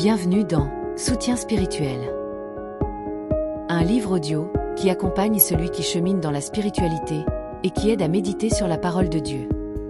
Bienvenue dans Soutien spirituel. Un livre audio qui accompagne celui qui chemine dans la spiritualité et qui aide à méditer sur la parole de Dieu.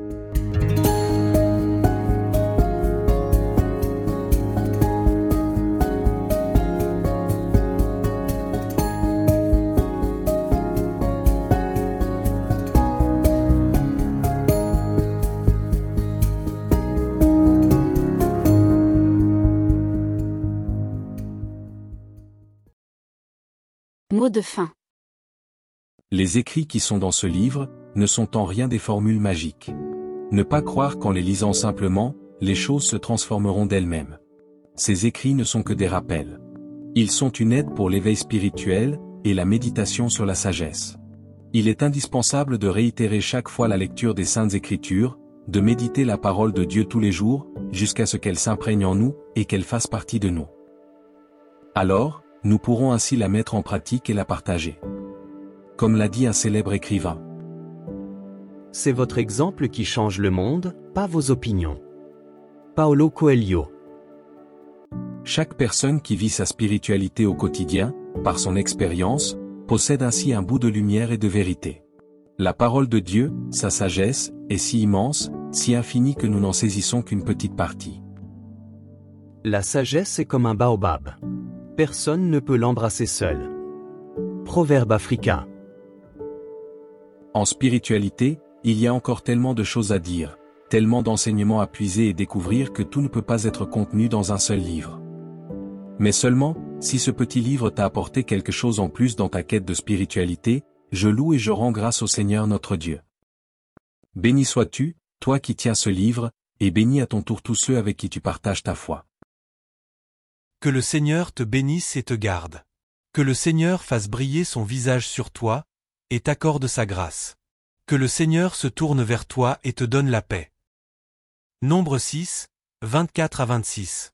Mot de fin. Les écrits qui sont dans ce livre ne sont en rien des formules magiques. Ne pas croire qu'en les lisant simplement, les choses se transformeront d'elles-mêmes. Ces écrits ne sont que des rappels. Ils sont une aide pour l'éveil spirituel et la méditation sur la sagesse. Il est indispensable de réitérer chaque fois la lecture des Saintes Écritures, de méditer la parole de Dieu tous les jours, jusqu'à ce qu'elle s'imprègne en nous et qu'elle fasse partie de nous. Alors, nous pourrons ainsi la mettre en pratique et la partager. Comme l'a dit un célèbre écrivain. C'est votre exemple qui change le monde, pas vos opinions. Paulo Coelho. Chaque personne qui vit sa spiritualité au quotidien, par son expérience, possède ainsi un bout de lumière et de vérité. La parole de Dieu, sa sagesse, est si immense, si infinie que nous n'en saisissons qu'une petite partie. La sagesse est comme un baobab. Personne ne peut l'embrasser seul. Proverbe africain. En spiritualité, il y a encore tellement de choses à dire, tellement d'enseignements à puiser et découvrir que tout ne peut pas être contenu dans un seul livre. Mais seulement, si ce petit livre t'a apporté quelque chose en plus dans ta quête de spiritualité, je loue et je rends grâce au Seigneur notre Dieu. Béni sois-tu, toi qui tiens ce livre, et bénis à ton tour tous ceux avec qui tu partages ta foi. Que le Seigneur te bénisse et te garde. Que le Seigneur fasse briller son visage sur toi, et t'accorde sa grâce. Que le Seigneur se tourne vers toi et te donne la paix. Nombre 6, 24 à 26.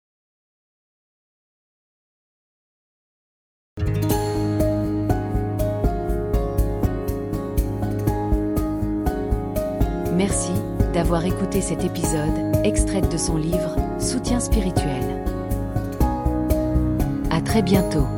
Merci d'avoir écouté cet épisode, extrait de son livre Soutien spirituel. À très bientôt.